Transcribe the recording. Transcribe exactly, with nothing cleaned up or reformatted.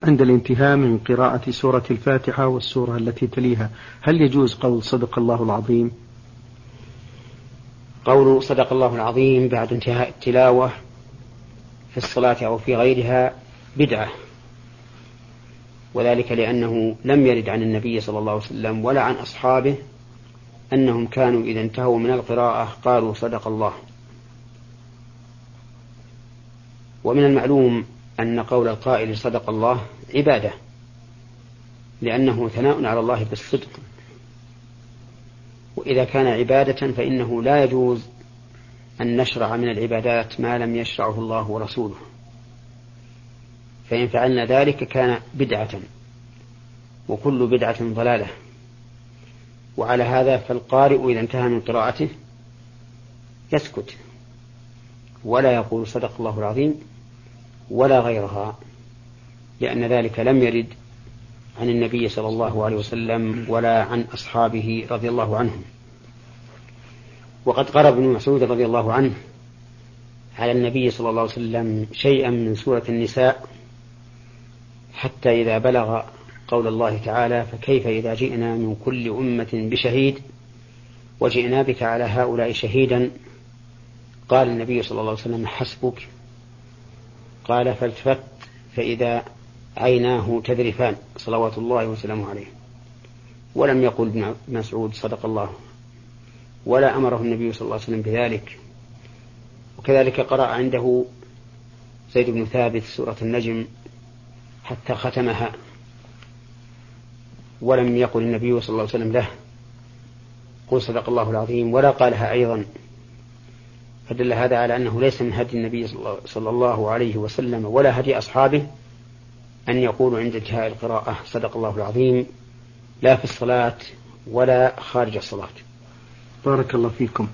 عند الانتهاء من قراءة سورة الفاتحة والسورة التي تليها هل يجوز قول صدق الله العظيم؟ قول صدق الله العظيم بعد انتهاء التلاوة في الصلاة أو في غيرها بدعة، وذلك لأنه لم يرد عن النبي صلى الله عليه وسلم ولا عن أصحابه أنهم كانوا إذا انتهوا من القراءة قالوا صدق الله. ومن المعلوم أن قول القائل صدق الله عبادة، لأنه ثناء على الله بالصدق، وإذا كان عبادة فإنه لا يجوز أن نشرع من العبادات ما لم يشرعه الله ورسوله، فإن فعلنا ذلك كان بدعة، وكل بدعة ضلالة. وعلى هذا فالقارئ إذا انتهى من قراءته يسكت ولا يقول صدق الله العظيم ولا غيرها، لأن ذلك لم يرد عن النبي صلى الله عليه وسلم ولا عن أصحابه رضي الله عنهم. وقد قرأ ابن مسعود رضي الله عنه على النبي صلى الله عليه وسلم شيئا من سورة النساء حتى إذا بلغ قول الله تعالى فكيف إذا جئنا من كل أمة بشهيد وجئنا بك على هؤلاء شهيدا، قال النبي صلى الله عليه وسلم حسبك، قال فالتفت فإذا عيناه تذرفان صلوات الله وسلامه عليه، ولم يقل ابن مسعود صدق الله، ولا أمره النبي صلى الله عليه وسلم بذلك. وكذلك قرأ عنده زيد بن ثابت سورة النجم حتى ختمها، ولم يقل النبي صلى الله عليه وسلم له قل صدق الله العظيم ولا قالها أيضا، فدل هذا على أنه ليس من هدي النبي صلى الله عليه وسلم ولا هدي أصحابه أن يقولوا عند انتهاء القراءة صدق الله العظيم، لا في الصلاة ولا خارج الصلاة. بارك الله فيكم.